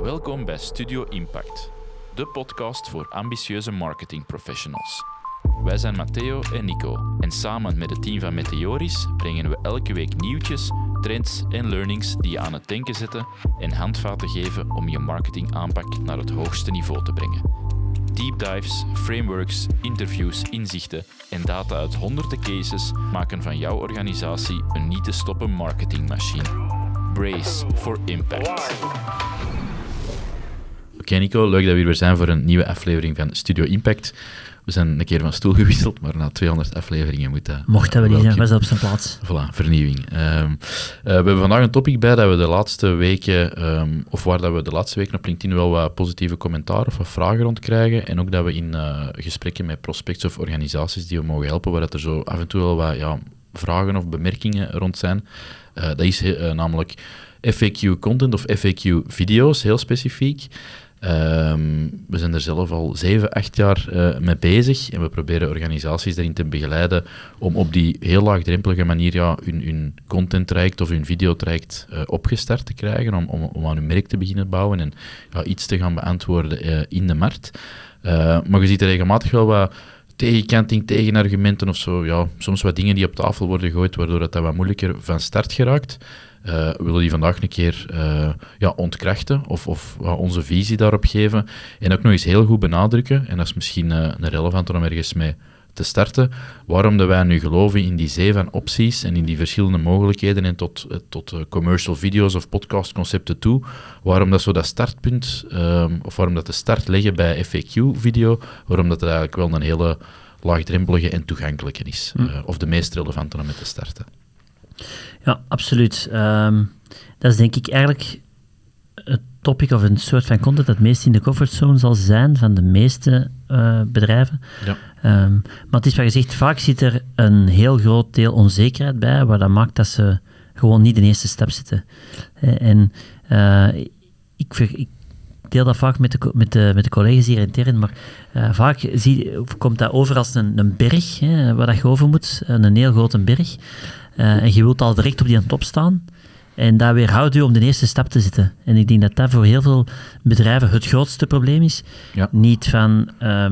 Welkom bij Studio Impact, de podcast voor ambitieuze marketingprofessionals. Wij zijn Matteo en Nico en samen met het team van Meteoris brengen we elke week nieuwtjes, trends en learnings die je aan het denken zetten en handvaten geven om je marketingaanpak naar het hoogste niveau te brengen. Deep dives, frameworks, interviews, inzichten en data uit honderden cases maken van jouw organisatie een niet te stoppen marketingmachine. Brace for impact. Oké, Nico, leuk dat we hier weer zijn voor een nieuwe aflevering van Studio Impact. We zijn een keer van stoel gewisseld, maar na 200 afleveringen moet dat... Mocht dat we niet zijn, was dat op zijn plaats. Voilà, vernieuwing. We hebben vandaag een topic bij dat we de laatste weken, waar dat we de laatste weken op LinkedIn wel wat positieve commentaar of wat vragen rond krijgen. En ook dat we in gesprekken met prospects of organisaties die we mogen helpen, waar dat er zo af en toe wel wat vragen of bemerkingen rond zijn. Dat is namelijk FAQ-content of FAQ-video's, heel specifiek. We zijn er zelf al 7-8 jaar mee bezig en we proberen organisaties daarin te begeleiden om op die heel laagdrempelige manier hun content-traject of hun videotraject opgestart te krijgen, om aan hun merk te beginnen bouwen en iets te gaan beantwoorden in de markt. Maar je ziet er regelmatig wel wat tegenkanting, tegenargumenten of zo, soms wat dingen die op tafel worden gegooid, waardoor het wat moeilijker van start geraakt. We willen die vandaag een keer ontkrachten of onze visie daarop geven en ook nog eens heel goed benadrukken, en dat is misschien een relevant om ergens mee te starten, waarom dat wij nu geloven in die zee van opties en in die verschillende mogelijkheden en tot commercial video's of podcastconcepten toe, waarom dat zo dat startpunt, of waarom dat de start leggen bij FAQ-video, waarom dat eigenlijk wel een hele laagdrempelige en toegankelijke is, of de meest relevante om mee te starten. Ja, absoluut. Dat is denk ik eigenlijk het topic of een soort van content dat het meest in de comfortzone zal zijn van de meeste bedrijven. Ja. Maar het is wat je zegt, vaak zit er een heel groot deel onzekerheid bij, waar dat maakt dat ze gewoon niet de eerste stap zetten. En ik deel dat vaak met de collega's hier intern, maar vaak komt dat over als een berg, waar dat je over moet, een heel grote berg. En je wilt al direct op die top staan. En dat weerhoudt u om de eerste stap te zetten. En ik denk dat dat voor heel veel bedrijven het grootste probleem is. Ja. Niet van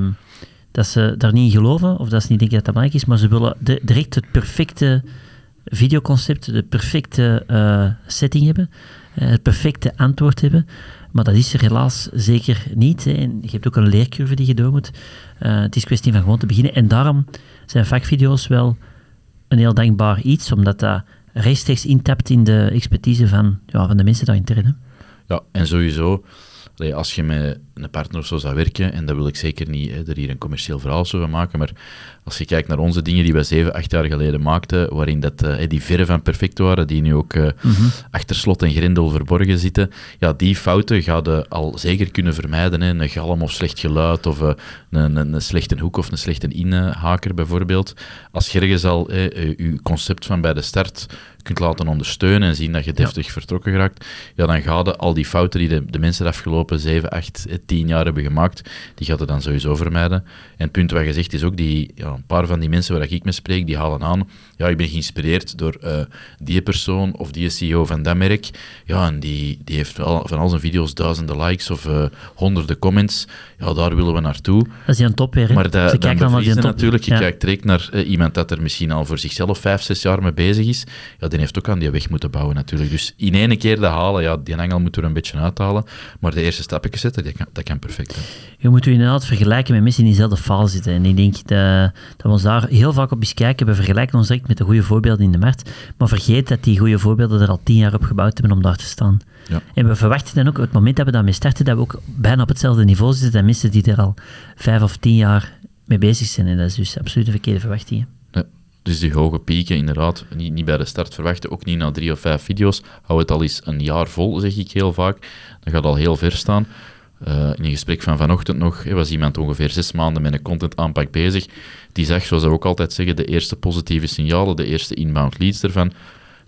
dat ze daar niet in geloven, of dat ze niet denken dat dat belangrijk is, maar ze willen direct het perfecte videoconcept, de perfecte setting hebben, het perfecte antwoord hebben. Maar dat is er helaas zeker niet. Hè. En je hebt ook een leercurve die je door moet. Het is kwestie van gewoon te beginnen. En daarom zijn vakvideo's wel een heel dankbaar iets, omdat dat rechtstreeks intapt in de expertise van de mensen daar intern. Hè. Ja, en sowieso, als je met een partner of zo zou werken, en dat wil ik zeker niet er hier een commercieel verhaal zo van maken, maar als je kijkt naar onze dingen die wij 7-8 jaar geleden maakten, waarin dat, die verre van perfect waren, die nu ook achter slot en grendel verborgen zitten, die fouten ga je al zeker kunnen vermijden. Hè. Een galm of slecht geluid, of een slechte hoek of een slechte inhaker bijvoorbeeld. Als je ergens al je concept van bij de start kunt laten ondersteunen en zien dat je deftig vertrokken geraakt, dan ga je al die fouten die de mensen de afgelopen 7, 8, 10 jaar hebben gemaakt, die gaat je dan sowieso vermijden. En het punt wat je zegt is ook, een paar van die mensen waar ik mee spreek, die halen aan, ik ben geïnspireerd door die persoon of die CEO van dat merk, en die heeft wel van al zijn video's duizenden likes of honderden comments, daar willen we naartoe. Dat is die een top weer, hè? Maar dan bevries je natuurlijk, je kijkt direct naar iemand dat er misschien al voor zichzelf 5-6 jaar mee bezig is, die heeft ook aan die weg moeten bouwen natuurlijk. Dus in één keer dat halen, die angel moeten we er een beetje uithalen, maar de eerste stapjes zetten, dat kan perfect. Hè. Je moet je inderdaad vergelijken met mensen die in dezelfde fase zitten. En ik denk dat we ons daar heel vaak op eens kijken. We vergelijken ons direct met de goede voorbeelden in de markt, maar vergeet dat die goede voorbeelden er al 10 jaar op gebouwd hebben om daar te staan. Ja. En we verwachten dan ook, op het moment dat we daarmee starten, dat we ook bijna op hetzelfde niveau zitten dan mensen die er al 5 of 10 jaar mee bezig zijn. En dat is dus absoluut een verkeerde verwachting. Dus die hoge pieken, inderdaad, niet bij de start verwachten, ook niet na 3 of 5 video's. Hou het al eens een jaar vol, zeg ik heel vaak. Dan gaat al heel ver staan. In een gesprek van vanochtend nog was iemand ongeveer 6 maanden met een content aanpak bezig. Die zag, zoals we ook altijd zeggen, de eerste positieve signalen, de eerste inbound leads ervan.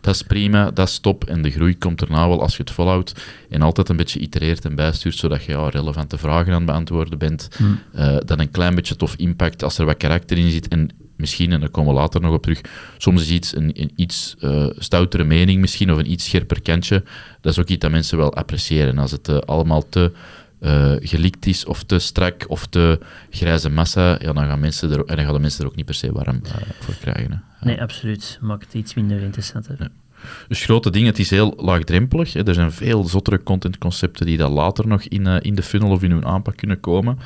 Dat is prima, dat is top. En de groei komt daarna wel als je het volhoudt en altijd een beetje itereert en bijstuurt, zodat je relevante vragen aan het beantwoorden bent. Dat een klein beetje tof impact als er wat karakter in zit. En misschien, en daar komen we later nog op terug, soms is iets een iets stoutere mening misschien, of een iets scherper kantje. Dat is ook iets dat mensen wel appreciëren. Als het allemaal te gelikt is, of te strak, of te grijze massa, dan gaan de mensen er ook niet per se warm voor krijgen. Hè. Nee, absoluut. Maakt het iets minder interessant. Hè. Ja. Dus grote dingen, het is heel laagdrempelig. Hè. Er zijn veel zottere contentconcepten die dan later nog in de funnel of in hun aanpak kunnen komen.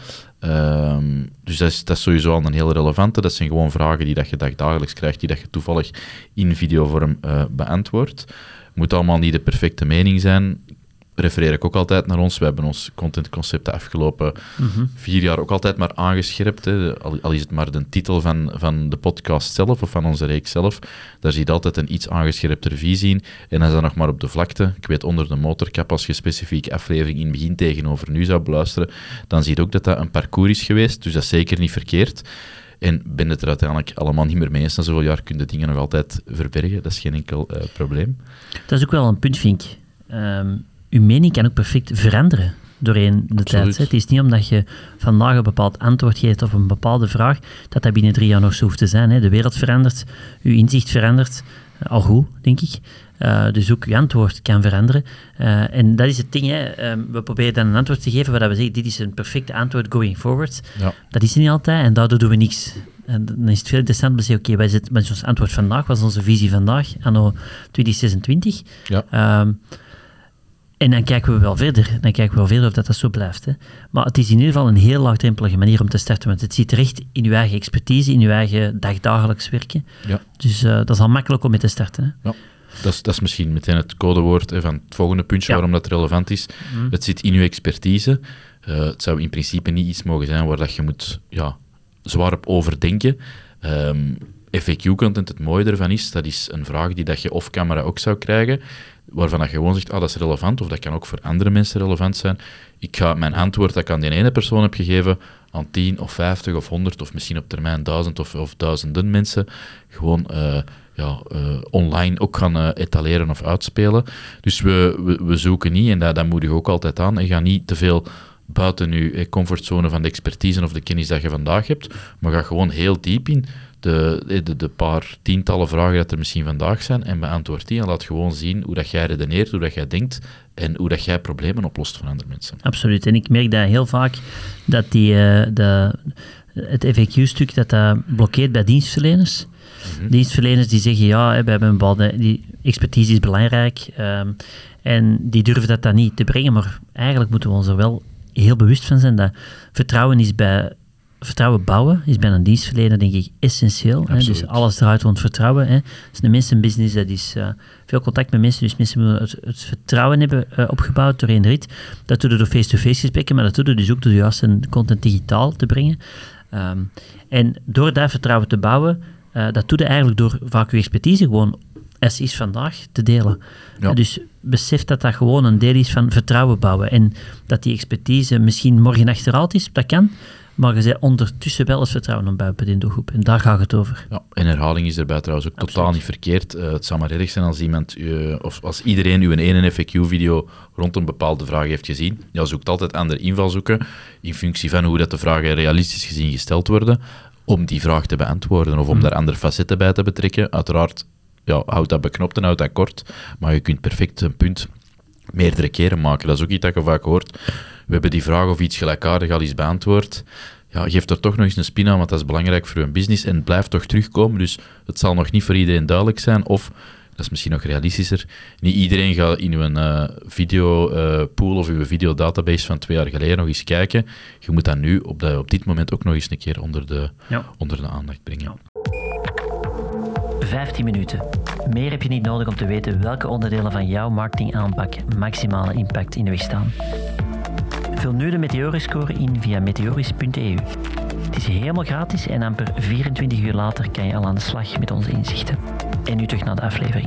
Dus dat is sowieso al een heel relevante. Dat zijn gewoon vragen die dat je dagelijks krijgt, die dat je toevallig in videovorm beantwoordt. Moet allemaal niet de perfecte mening zijn. Refereer ik ook altijd naar ons. We hebben ons contentconcept de afgelopen 4 jaar ook altijd maar aangescherpt. Hè. Al is het maar de titel van de podcast zelf of van onze reeks zelf. Daar zie je altijd een iets aangescherptere visie in. En dat is dan nog maar op de vlakte. Ik weet, onder de motorkap, als je specifieke aflevering in het begin tegenover nu zou beluisteren, dan zie je ook dat dat een parcours is geweest. Dus dat is zeker niet verkeerd. En ben het er uiteindelijk allemaal niet meer mee eens. Na zoveel jaar kun je dingen nog altijd verbergen. Dat is geen enkel probleem. Dat is ook wel een punt, vind ik. Uw mening kan ook perfect veranderen doorheen de tijd. Het is niet omdat je vandaag een bepaald antwoord geeft op een bepaalde vraag, dat binnen 3 jaar nog zo hoeft te zijn. Hè. De wereld verandert, uw inzicht verandert, al goed, denk ik. Dus ook uw antwoord kan veranderen. En dat is het ding. Hè. We proberen dan een antwoord te geven waar we zeggen, dit is een perfecte antwoord going forward. Ja. Dat is er niet altijd en daardoor doen we niks. En dan is het veel interessant om te zeggen, oké, wat is ons antwoord vandaag? Wat is onze visie vandaag, anno 2026? Ja. En dan kijken we wel verder. Of dat zo blijft. Hè. Maar het is in ieder geval een heel laagdrempelige manier om te starten, want het zit terecht in uw eigen expertise, in uw eigen dagdagelijks werken. Ja. Dus dat is al makkelijk om mee te starten. Hè. Ja. Dat is misschien meteen het codewoord van het volgende puntje waarom dat relevant is. Het zit in uw expertise. Het zou in principe niet iets mogen zijn waar dat je moet zwaar op overdenken. FAQ-content, het mooie ervan is, dat is een vraag die dat je off-camera ook zou krijgen, waarvan dat je gewoon zegt, dat is relevant, of dat kan ook voor andere mensen relevant zijn. Ik ga mijn antwoord dat ik aan die ene persoon heb gegeven, aan 10 of 50 of 100 of misschien op termijn 1000 of duizenden mensen, gewoon online ook gaan etaleren of uitspelen. Dus we zoeken niet, en dat moedig ik ook altijd aan, en ga niet te veel buiten je comfortzone van de expertise of de kennis dat je vandaag hebt, maar ga gewoon heel diep in de paar tientallen vragen dat er misschien vandaag zijn en beantwoord die en laat gewoon zien hoe dat jij redeneert, hoe dat jij denkt en hoe dat jij problemen oplost van andere mensen. Absoluut. En ik merk dat heel vaak dat het FAQ-stuk dat blokkeert bij dienstverleners. Dienstverleners die zeggen, we hebben een bepaalde die expertise is belangrijk en die durven dat dan niet te brengen, maar eigenlijk moeten we ons er wel heel bewust van zijn dat vertrouwen bouwen is bij een dienstverlener, denk ik, essentieel. Hè? Dus alles draait rond vertrouwen. Hè? Dus een mensenbusiness, dat is veel contact met mensen, dus mensen moeten het vertrouwen hebben opgebouwd doorheen de rit. Dat doe je door face-to-face gesprekken, maar dat doe je dus ook door juist een content digitaal te brengen. En door dat vertrouwen te bouwen, dat doe je eigenlijk door vaak je expertise gewoon as is vandaag te delen. Ja. Dus besef dat dat gewoon een deel is van vertrouwen bouwen en dat die expertise misschien morgen achterhaald is, dat kan, maar je zei ondertussen wel het vertrouwen opbouwen in de doelgroep. En daar gaat het over. Ja, en herhaling is erbij trouwens ook totaal niet verkeerd. Het zou maar erg zijn als iemand, of als iedereen uw ene FAQ-video rond een bepaalde vraag heeft gezien. Je zoekt altijd andere invalshoeken in functie van hoe dat de vragen realistisch gezien gesteld worden, om die vraag te beantwoorden of om daar andere facetten bij te betrekken. Uiteraard, houd dat beknopt en houd dat kort, maar je kunt perfect een punt meerdere keren maken. Dat is ook iets dat je vaak hoort. We hebben die vraag of iets gelijkaardig al eens beantwoord. Geef er toch nog eens een spin aan, want dat is belangrijk voor je business en blijf toch terugkomen. Dus het zal nog niet voor iedereen duidelijk zijn, of, dat is misschien nog realistischer, niet iedereen gaat in uw videopool of uw videodatabase van 2 jaar geleden nog eens kijken. Je moet dat nu op dit moment ook nog eens een keer onder de aandacht brengen. Ja. 15 minuten. Meer heb je niet nodig om te weten welke onderdelen van jouw marketingaanpak maximale impact in de weg staan. Vul nu de Meteoris-score in via meteoris.eu. Het is helemaal gratis en amper 24 uur later kan je al aan de slag met onze inzichten. En nu terug naar de aflevering.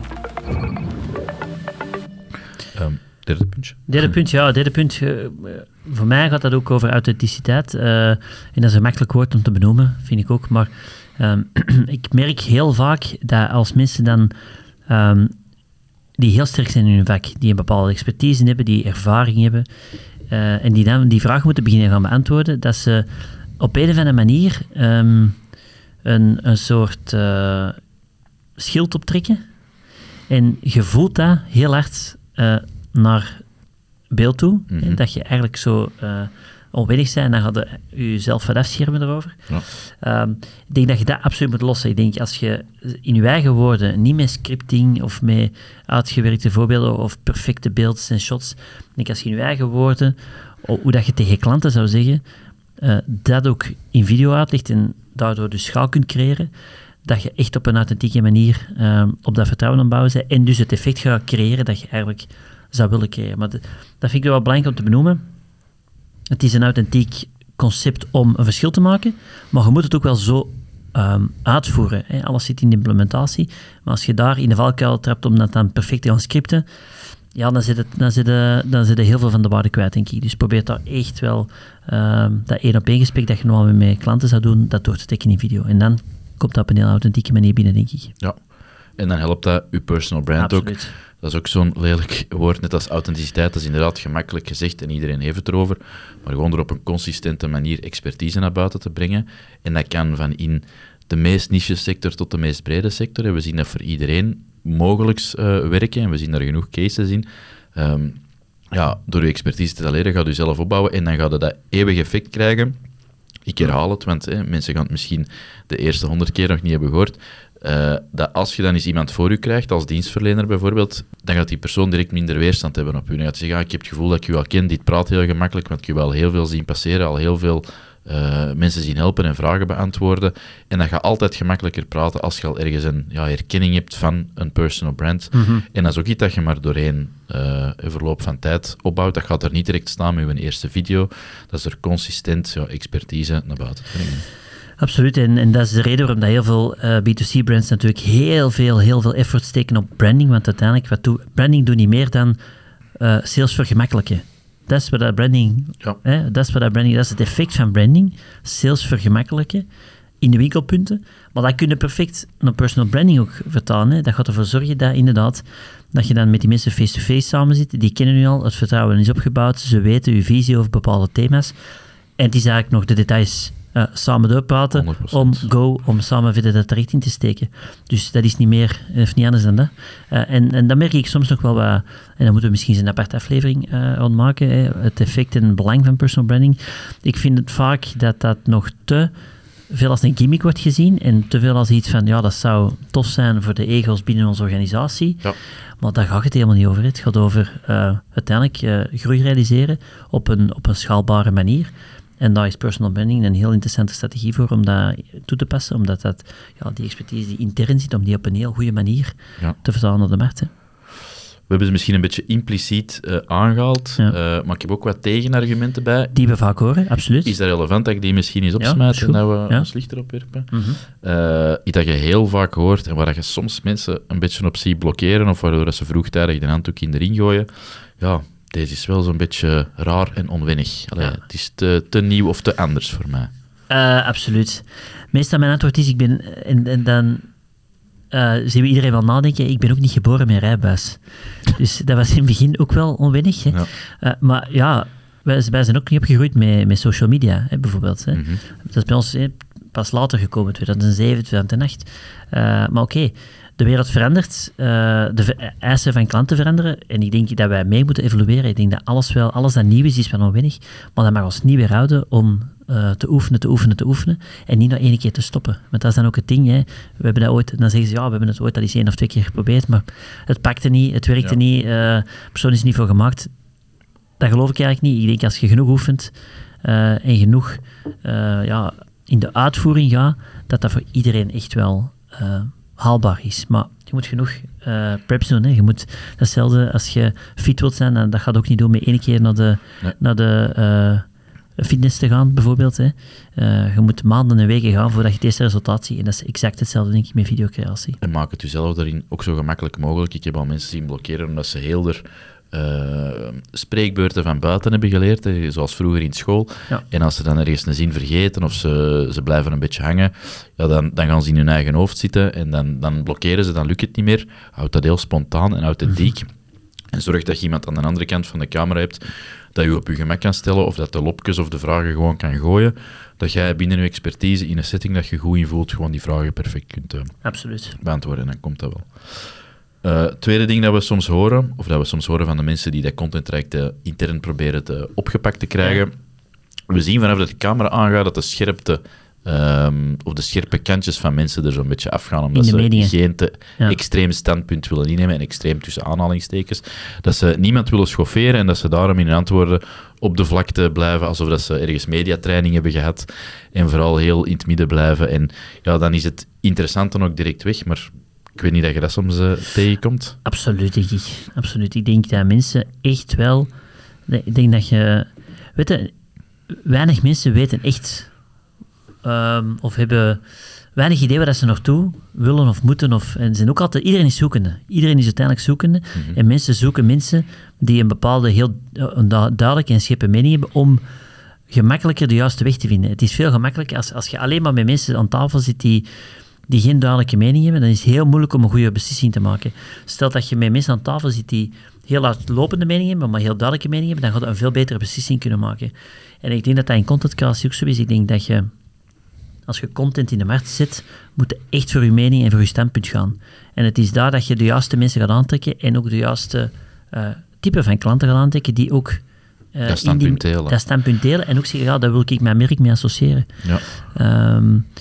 Derde puntje. Derde punt. Voor mij gaat dat ook over authenticiteit. En dat is een makkelijk woord om te benoemen, vind ik ook. Maar ik merk heel vaak dat als mensen dan die heel sterk zijn in hun vak, die een bepaalde expertise hebben, die ervaring hebben, en die dan die vraag moeten beginnen gaan beantwoorden, dat ze op een of andere manier een soort schild optrekken. En je voelt dat heel hard naar beeld toe, dat je eigenlijk zo onwennig bent, en dan ga je jezelf wat afschermen erover. Ja. Ik denk dat je dat absoluut moet lossen. Ik denk, als je in je eigen woorden, niet met scripting of met uitgewerkte voorbeelden of perfecte beelds en shots, ik denk, als je in je eigen woorden, hoe dat je tegen klanten zou zeggen, dat ook in video uitlegt en daardoor dus schaal kunt creëren, dat je echt op een authentieke manier op dat vertrouwen aan bouwen bent en dus het effect gaat creëren dat je eigenlijk zou willen creëren. Maar dat vind ik wel belangrijk om te benoemen. Het is een authentiek concept om een verschil te maken, maar je moet het ook wel zo uitvoeren. Hè. Alles zit in de implementatie, maar als je daar in de valkuil trapt om dat dan perfect te gaan scripten, ja, dan zit heel veel van de waarde kwijt, denk ik. Dus probeer daar echt wel dat 1-op-1 gesprek dat je normaal met klanten zou doen, dat door te trekken in video. En dan komt dat op een heel authentieke manier binnen, denk ik. Ja, en dan helpt dat je personal brand ook. Dat is ook zo'n lelijk woord, net als authenticiteit. Dat is inderdaad gemakkelijk gezegd en iedereen heeft het erover. Maar gewoon er op een consistente manier expertise naar buiten te brengen. En dat kan van in de meest niche sector tot de meest brede sector. En we zien dat voor iedereen mogelijk werken. En we zien daar genoeg cases in. Door je expertise te leren, gaat je zelf opbouwen. En dan gaat je dat eeuwig effect krijgen. Ik herhaal het, want mensen gaan het misschien de eerste 100 keer nog niet hebben gehoord. Dat als je dan eens iemand voor je krijgt, als dienstverlener bijvoorbeeld, dan gaat die persoon direct minder weerstand hebben op je. Dan gaat hij zeggen, ik heb het gevoel dat ik je al ken, dit praat heel gemakkelijk, want ik heb je wel heel veel zien passeren, al heel veel mensen zien helpen en vragen beantwoorden. En dan ga je altijd gemakkelijker praten als je al ergens een herkenning hebt van een personal brand. Mm-hmm. En dat is ook iets dat je maar doorheen een verloop van tijd opbouwt. Dat gaat er niet direct staan met je eerste video. Dat is er consistent expertise naar buiten te brengen. Absoluut, en dat is de reden waarom dat heel veel B2C-brands natuurlijk heel veel effort steken op branding, want uiteindelijk, branding doet niet meer dan sales vergemakkelijken. Dat is wat dat branding... Ja. Dat is het effect van branding. Sales vergemakkelijken in de winkelpunten. Maar dat kun je perfect naar personal branding ook vertalen. Hè. Dat gaat ervoor zorgen dat inderdaad dat je dan met die mensen face-to-face samen zit. Die kennen u al, het vertrouwen is opgebouwd. Ze weten uw visie over bepaalde thema's. En het is eigenlijk nog de details samen doorpraten 100%. om samen verder dat traject in te steken. Dus dat is niet meer, of niet anders dan dat. En dan merk ik soms nog wel wat, en dan moeten we misschien eens een aparte aflevering aan maken, het effect en het belang van personal branding. Ik vind het vaak dat nog te veel als een gimmick wordt gezien en te veel als iets van, ja, dat zou tof zijn voor de ego's binnen onze organisatie. Ja. Maar daar gaat het helemaal niet over. Het gaat over uiteindelijk groei realiseren op een schaalbare manier. En daar is personal branding een heel interessante strategie voor om dat toe te passen, omdat die expertise die intern zit, om die op een heel goede manier te vertalen naar de markt. Hè. We hebben ze misschien een beetje impliciet aangehaald, maar ik heb ook wat tegenargumenten bij. Die we vaak horen, absoluut. Is dat relevant dat ik die misschien eens opsmijt en dat we ons licht erop werpen? Mm-hmm. Iets dat je heel vaak hoort en waar je soms mensen een beetje op ziet blokkeren of waardoor ze vroegtijdig de handdoek in erin gooien. Ja, deze is wel zo'n beetje raar en onwennig. Allee, het is te nieuw of te anders voor mij. Absoluut. Meestal mijn antwoord is, en dan zien we iedereen wel nadenken, ik ben ook niet geboren met een rijbewijs. Dus dat was in het begin ook wel onwennig. Hè. Ja. Maar ja, wij zijn ook niet opgegroeid met social media, hè, bijvoorbeeld. Hè. Mm-hmm. Dat is bij ons pas later gekomen, 2007, 2008. Maar oké. De wereld verandert, de eisen van klanten veranderen en ik denk dat wij mee moeten evolueren. Ik denk dat alles dat nieuw is wel onwennig, maar dat mag ons niet weerhouden om te oefenen en niet nog 1 keer te stoppen. Want dat is dan ook het ding. Hè. We hebben dat ooit, dan zeggen ze, we hebben het ooit al eens 1 of 2 keer geprobeerd, maar het pakte niet, het werkte niet, de persoon is er niet voor gemaakt. Dat geloof ik eigenlijk niet. Ik denk als je genoeg oefent en genoeg in de uitvoering gaat, dat voor iedereen echt wel haalbaar is. Maar je moet genoeg preps doen. Hè. Je moet datzelfde als je fit wilt zijn, en dat gaat ook niet doen met 1 keer naar de fitness te gaan, bijvoorbeeld. Hè. Je moet maanden en weken gaan voordat je het eerste resultaat ziet. En dat is exact hetzelfde, denk ik, met videocreatie. En maak het jezelf daarin ook zo gemakkelijk mogelijk. Ik heb al mensen zien blokkeren omdat ze heel spreekbeurten van buiten hebben geleerd, hè, zoals vroeger in school. Ja. En als ze dan ergens een zin vergeten of ze blijven een beetje hangen, ja, dan gaan ze in hun eigen hoofd zitten en dan blokkeren ze, dan lukt het niet meer. Houd dat heel spontaan en authentiek. En zorg dat je iemand aan de andere kant van de camera hebt dat je op je gemak kan stellen of dat de lopjes of de vragen gewoon kan gooien. Dat jij binnen je expertise in een setting dat je goed in voelt, gewoon die vragen perfect kunt Absoluut. beantwoorden. En dan komt dat wel. Tweede ding dat we soms horen, of dat we soms horen van de mensen die dat contenttraject intern proberen opgepakt te krijgen. We zien vanaf dat de camera aangaat dat de scherpte of de scherpe kantjes van mensen er zo'n beetje afgaan, omdat ze geen te extreem standpunt willen innemen, en extreem tussen aanhalingstekens, dat ze niemand willen schofferen en dat ze daarom in hun antwoorden op de vlakte blijven, alsof dat ze ergens mediatraining hebben gehad, en vooral heel in het midden blijven. En ja, dan is het interessant dan ook direct weg, maar ik weet niet dat je dat soms tegenkomt. Absoluut, denk ik. Absoluut. Ik denk dat mensen echt wel... Ik denk dat je... Weet je, weinig mensen weten echt... of hebben weinig idee waar dat ze naartoe willen of moeten. En zijn ook altijd... Iedereen is zoekende. Iedereen is uiteindelijk zoekende. Mm-hmm. En mensen zoeken mensen die een bepaalde, heel duidelijke en scherpe mening hebben om gemakkelijker de juiste weg te vinden. Het is veel gemakkelijker als je alleen maar met mensen aan tafel zit die geen duidelijke mening hebben, dan is het heel moeilijk om een goede beslissing te maken. Stel dat je met mensen aan tafel zit die heel uitlopende mening hebben, maar heel duidelijke mening hebben, dan ga je een veel betere beslissing kunnen maken. En ik denk dat dat in content creatie ook zo is. Ik denk dat je, als je content in de markt zet, moet je echt voor je mening en voor je standpunt gaan. En het is daar dat je de juiste mensen gaat aantrekken en ook de juiste type van klanten gaat aantrekken die ook dat standpunt delen en ook zeggen, ja, daar wil ik mijn merk mee associëren. Ja.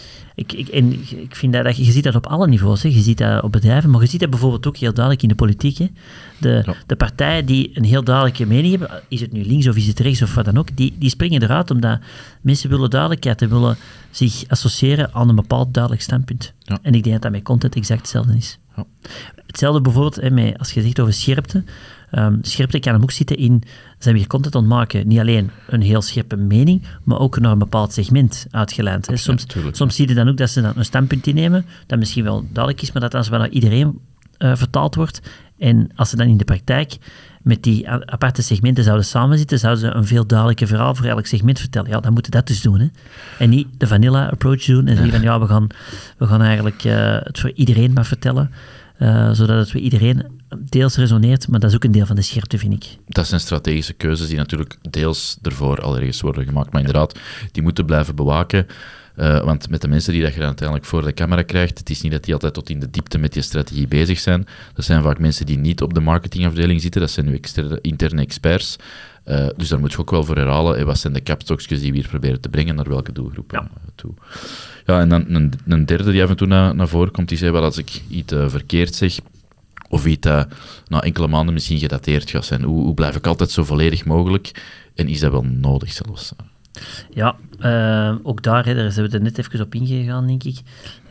Ik vind dat je ziet dat op alle niveaus. Hè. Je ziet dat op bedrijven, maar je ziet dat bijvoorbeeld ook heel duidelijk in de politiek. Hè. De partijen die een heel duidelijke mening hebben, is het nu links of is het rechts of wat dan ook, die springen eruit omdat mensen willen duidelijkheid en willen zich associëren aan een bepaald duidelijk standpunt. Ja. En ik denk dat dat met content exact hetzelfde is. Ja. Hetzelfde bijvoorbeeld, als je zegt over scherpte. Scherpte kan hem ook zitten in, zijn we hier content aan het maken, niet alleen een heel scherpe mening, maar ook naar een bepaald segment uitgelijnd. Hè. Soms zie je dan ook dat ze dan een standpunt innemen, dat misschien wel duidelijk is, maar dat dan naar iedereen vertaald wordt. En als ze dan in de praktijk met die aparte segmenten zouden samenzitten, zouden ze een veel duidelijker verhaal voor elk segment vertellen. Ja, dan moeten we dat dus doen. Hè. En niet de vanilla approach doen en zeggen van, we gaan eigenlijk het voor iedereen maar vertellen. Zodat het bij iedereen deels resoneert, maar dat is ook een deel van de scherpte, vind ik. Dat zijn strategische keuzes die natuurlijk deels ervoor al ergens worden gemaakt, maar inderdaad, die moeten blijven bewaken, want met de mensen die dat je dan uiteindelijk voor de camera krijgt, het is niet dat die altijd tot in de diepte met die strategie bezig zijn. Dat zijn vaak mensen die niet op de marketingafdeling zitten, dat zijn nu interne experts. Dus daar moet je ook wel voor herhalen, wat zijn de kapstokjes die we hier proberen te brengen, naar welke doelgroep toe. Ja, en dan een derde die af en toe naar voren komt, die zei wel, als ik iets verkeerd zeg, of iets na enkele maanden misschien gedateerd gaat zijn, hoe blijf ik altijd zo volledig mogelijk? En is dat wel nodig zelfs? Ja, ook daar zijn we er net even op ingegaan, denk ik.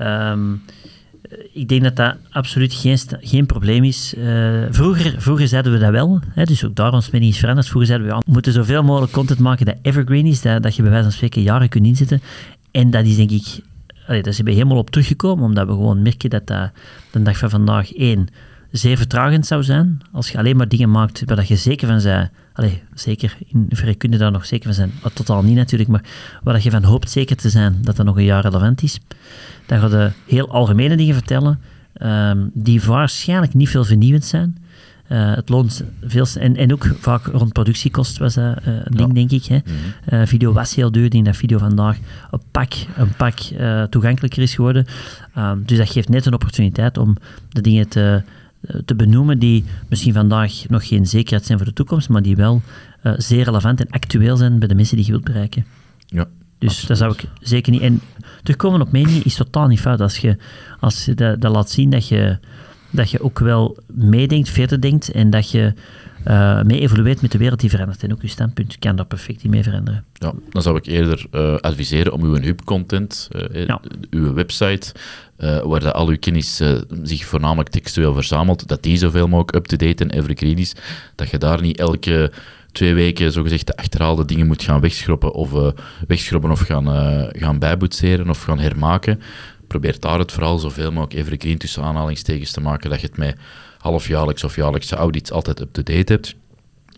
Ik denk dat dat absoluut geen probleem is. Vroeger zeiden we dat wel, hè, dus ook daar ons mening is veranderd. Vroeger zeiden we, we moeten zoveel mogelijk content maken dat evergreen is, dat je bij wijze van spreken jaren kunt inzetten. En dat is denk ik, daar zijn we helemaal op teruggekomen, omdat we gewoon merken dat de dag van vandaag zeer vertragend zou zijn. Als je alleen maar dingen maakt waar je zeker van bent, zeker, in verrekunde daar nog zeker van zijn, totaal niet natuurlijk, maar waar je van hoopt zeker te zijn dat dat nog een jaar relevant is. Dan ga je heel algemene dingen vertellen, die waarschijnlijk niet veel vernieuwend zijn. Het loont veel, en ook vaak rond productiekost was dat een ding, denk ik. Hè. Mm-hmm. Video was heel duur, ik denk dat video vandaag een pak toegankelijker is geworden. Dus dat geeft net een opportuniteit om de dingen te benoemen die misschien vandaag nog geen zekerheid zijn voor de toekomst, maar die wel zeer relevant en actueel zijn bij de mensen die je wilt bereiken. Ja, dus absoluut. Dat zou ik zeker niet... En terugkomen op meningen is totaal niet fout. Als je dat laat zien dat je ook wel meedenkt, verder denkt en dat je mee evolueert met de wereld die verandert. En ook je standpunt kan daar perfect in mee veranderen. Ja, dan zou ik eerder adviseren om uw hub-content, uw website, waar dat al uw kennis zich voornamelijk textueel verzamelt, dat die zoveel mogelijk up-to-date en evergreen is, dat je daar niet elke 2 weken zogezegd de achterhaalde dingen moet gaan wegschrobben of gaan bijboetseren of gaan hermaken. Probeer daar het vooral zoveel mogelijk evergreen tussen aanhalingstekens te maken, dat je het met halfjaarlijks of jaarlijkse audits altijd up-to-date hebt.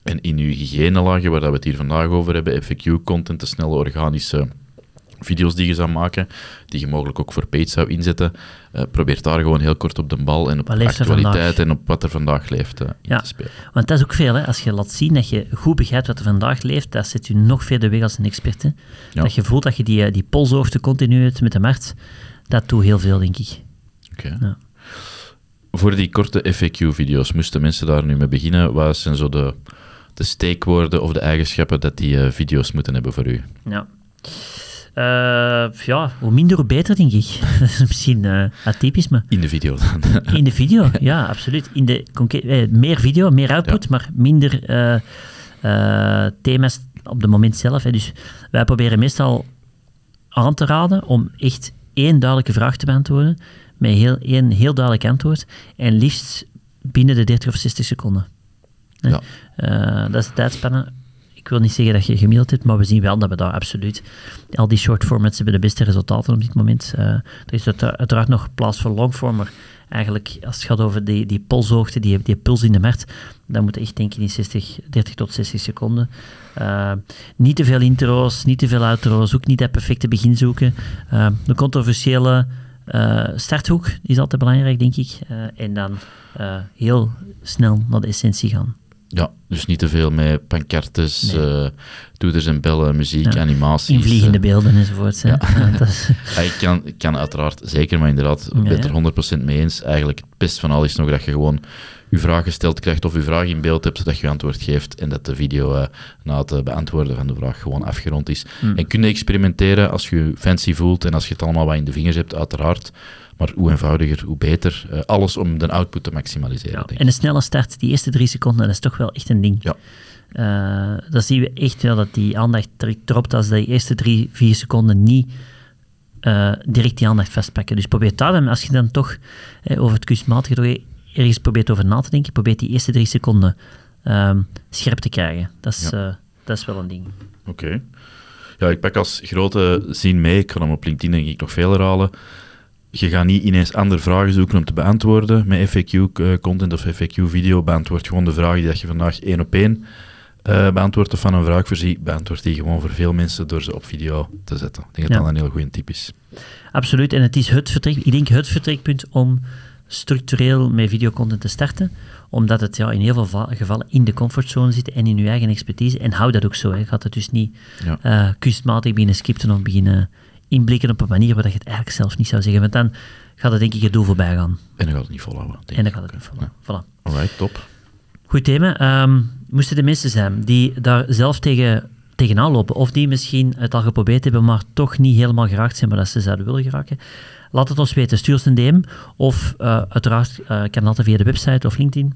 En in uw hygiënelagen, waar dat we het hier vandaag over hebben, FAQ-content, de snelle organische video's die je zou maken, die je mogelijk ook voor Page zou inzetten, probeer daar gewoon heel kort op de bal en op de actualiteit en op wat er vandaag leeft in te spelen. Want dat is ook veel, hè. Als je laat zien dat je goed begrijpt wat er vandaag leeft, dat zet je nog verder weg als een expert. Hè. Ja. Dat je voelt dat je die polshoogte continu hebt met de markt, dat doet heel veel, denk ik. Oké. Ja. Voor die korte FAQ-video's, moesten mensen daar nu mee beginnen? Wat zijn zo de steekwoorden of de eigenschappen dat die video's moeten hebben voor u? Ja. Hoe minder, hoe beter, denk ik. Dat is misschien atypisch, maar... In de video dan? In de video, ja, absoluut. Meer video, meer output, maar minder thema's op het moment zelf. Hè. Dus wij proberen meestal aan te raden om echt één duidelijke vraag te beantwoorden, met één heel duidelijk antwoord, en liefst binnen de 30 of 60 seconden. Ja. Dat is de tijdspanne. Ik wil niet zeggen dat je gemiddeld hebt, maar we zien wel dat we daar absoluut... Al die short formats hebben de beste resultaten op dit moment. Er is uiteraard nog plaats voor longform, maar eigenlijk als het gaat over die polshoogte, die puls in de markt, dan moet je echt denken in 30 tot 60 seconden. Niet te veel intro's, niet te veel outro's, ook niet dat perfecte begin zoeken. De controversiële starthoek is altijd belangrijk, denk ik. En dan heel snel naar de essentie gaan. Ja, dus niet te veel met pancartes, toeters en bellen, muziek, animaties. Invliegende beelden enzovoort. Ja. Ik kan uiteraard zeker, maar inderdaad, ik ben het er 100% mee eens. Eigenlijk het beste van al is nog dat je gewoon je vraag gesteld krijgt of je vraag in beeld hebt, zodat je antwoord geeft en dat de video na het beantwoorden van de vraag gewoon afgerond is. En kun je experimenteren als je je fancy voelt en als je het allemaal wat in de vingers hebt, uiteraard. Maar hoe eenvoudiger, hoe beter. Alles om de output te maximaliseren. Ja, en een snelle start, die eerste 3 seconden, dat is toch wel echt een ding. Ja. Dan zien we echt wel dat die aandacht direct dropt als die eerste 3-4 seconden niet direct die aandacht vastpakken. Dus probeer dat dan, als je dan toch over het kunstmatige toch ergens probeert over na te denken, probeer die eerste 3 seconden scherp te krijgen. Dat is wel een ding. Oké. Ja, ik pak als grote zin mee, ik kan hem op LinkedIn denk ik nog veel herhalen. Je gaat niet ineens andere vragen zoeken om te beantwoorden met FAQ-content of FAQ-video. Beantwoord gewoon de vraag die je vandaag 1 op 1 beantwoordt of van een vraag voorzie. Beantwoord die gewoon voor veel mensen door ze op video te zetten. Ik denk dat dat een heel goede tip is. Absoluut, en het is het vertrekpunt om structureel met videocontent te starten, omdat het in heel veel gevallen in de comfortzone zit en in je eigen expertise. En hou dat ook zo. Hè. Gaat het dus niet kunstmatig beginnen scripten of beginnen inblikken op een manier waar je het eigenlijk zelf niet zou zeggen. Want dan gaat het denk ik het doel voorbij gaan. En dan gaat het niet volhouden. Voilà. Alright, top. Goed thema. Moesten er mensen zijn die daar zelf tegenaan lopen, of die misschien het al geprobeerd hebben, maar toch niet helemaal geraakt zijn, maar dat ze zouden willen geraken, laat het ons weten. Stuur ons een DM, of uiteraard kan altijd via de website of LinkedIn.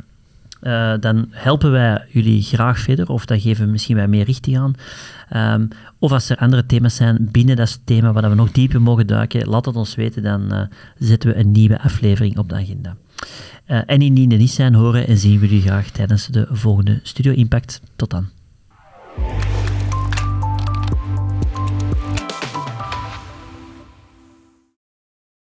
Dan helpen wij jullie graag verder, of dan geven we misschien wij meer richting aan. Of als er andere thema's zijn binnen dat thema waar we nog dieper mogen duiken, laat het ons weten, dan zetten we een nieuwe aflevering op de agenda. En indien er niet zijn, horen en zien we jullie graag tijdens de volgende Studio Impact. Tot dan.